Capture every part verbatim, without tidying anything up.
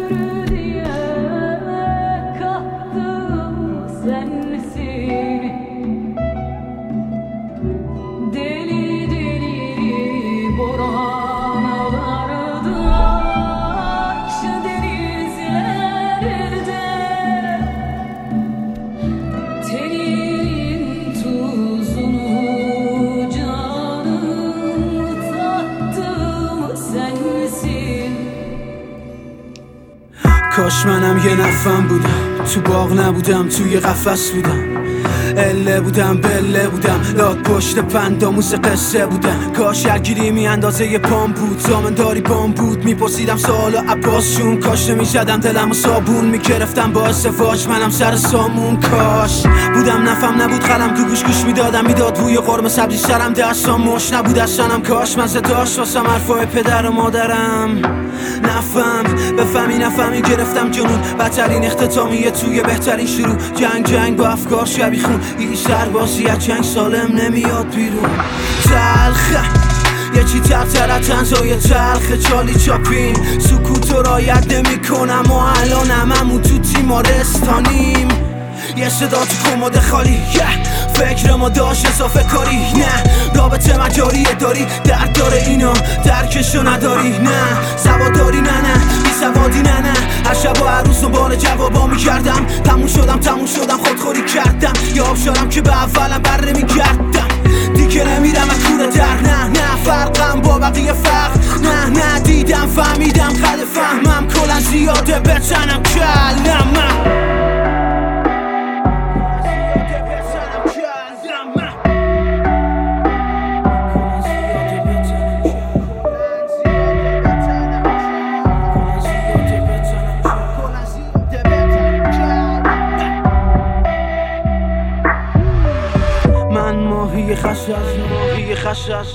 ömrü diye kattım sensin. Deli deli boranlarda, şu denizlerde tenin tuzunu canım tattım sensin. کاش منم یه نفهم بودم، تو باغ نبودم، توی قفس بودم، اله بودم بله بودم، لات پشت پنداموز قصه بودم. کاش هرگیری می اندازه یه پام بود، زامنداری بام بود، میپرسیدم سوال عباس جون. کاش نمیزدم دلم و صابون میگرفتم با ازدواج منم سر سامون. کاش بودم نفهم نبود قلم تو گوش گوش میدادم، میداد بوی قرمه سبزی سرم، دستام مش نبود اصلنم. کاش مزه داشت واسم حرفای پدر و مادرم. نفهم بفهمی نفهمی گرفتم جنون، بدترین اختتامیه توی بهترین شروع. جنگ جنگ با افکار شبیه خون، هیچ سربازی از جنگ سالم نمیاد بیرون. تلخه یه چی تر از تنزای تلخه، چالی چاپین سکوت رو رعایت نمی کنم و الان هممون تو تیمارستانیم. یه صدا تو کمد خالی yeah. فکر ما داشت اضافه کاری نه، رابطه مجاریه داری درد داره اینا درکشو نداری نه، سواداری نه نه بی سوادی نه نه. هر شب و هر روز دنبال جوابا میکردم، تموم شدم تموم شدم خودخوری کردم، یا آب شدم که به اولم بره میگردم. دیگه نمیرم از کوره در نه نه، فرقم با بقیه فرق نه نه. دیدم فهمیدم قد فهمم کلا زیاده بزنم کلم. من ماهی خشش ماهی خشش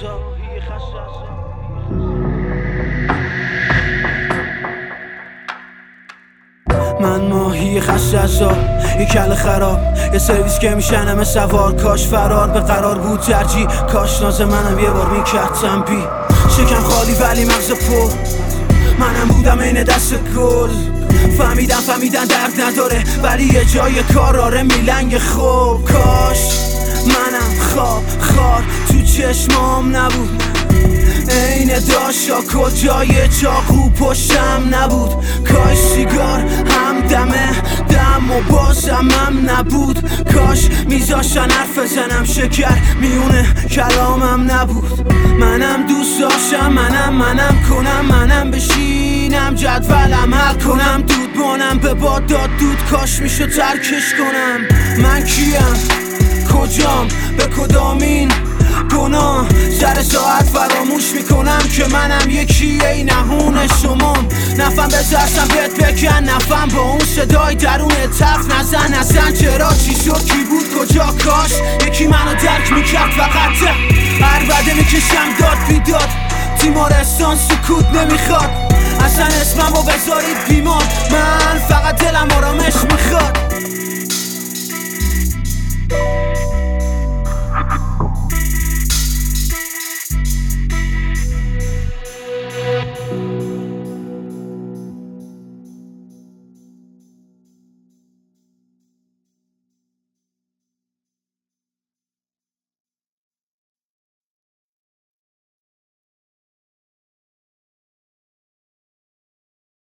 من ماهی خششا یه کل خراب، یه سرویس که میشنم سوار. کاش فرار به قرار بود ترجیح، کاش ناز منم یه بار میکرد تنبیه. شکم خالی ولی مغز پر، منم بودم این دست گل. فهمیدم فهمیدن درد نداره ولی یه جای کار آره میلنگ خوب. کاش منم خواب خار تو چشمام نبود، این داشا کجای چاقو پشتم نبود. کاش سیگار هم دمه دم و بازم هم نبود، کاش میذاشتن حرف بزنم شکر میونه کلامم نبود. منم دوست داشتم منم منم کنم منم بشینم جدولم حل کنم، دود بانم به باد داد دود، کاش میشد ترکش کنم. من کیم کجام به کدامین گناه، سر ساعت فراموش میکنم که منم یکی ای نهون شمام. نفهم بزرسم بهت بکن نفهم با اون صدای درون تف نزن اصلا چرا چی شد کی بود کجا. کاش یکی منو درک میکرد فقط هر بده میکشم داد بیداد. تیمارستان سکوت نمیخواد اصلا اسممو بذارید بیمار، من فقط دلم آرامش میخواد.